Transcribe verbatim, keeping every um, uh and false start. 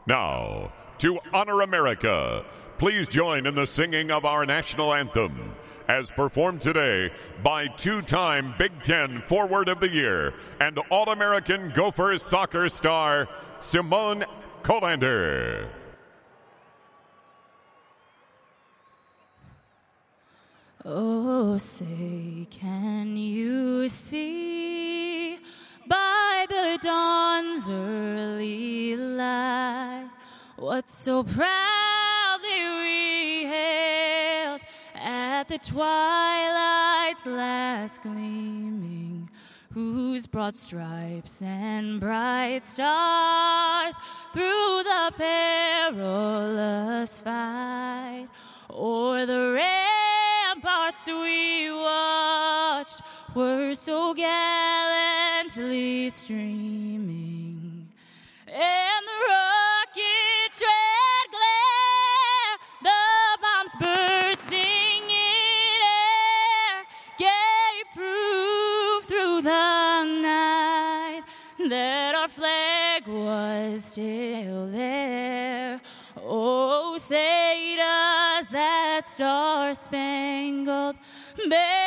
Now, to honor America, please join in the singing of our national anthem, as performed today by two-time Big Ten Forward of the Year and All-American Gophers soccer star, Simone Colander. Oh, say, can you see by the dawn's early light what so proudly we hailed at the twilight's last gleaming, whose broad stripes and bright stars through the perilous fight o'er the ramparts we watched were so gallantly streaming, and the rocket's red glare, the bombs bursting in air, gave proof through the night that our flag was still there. Oh, say does that star-spangled banner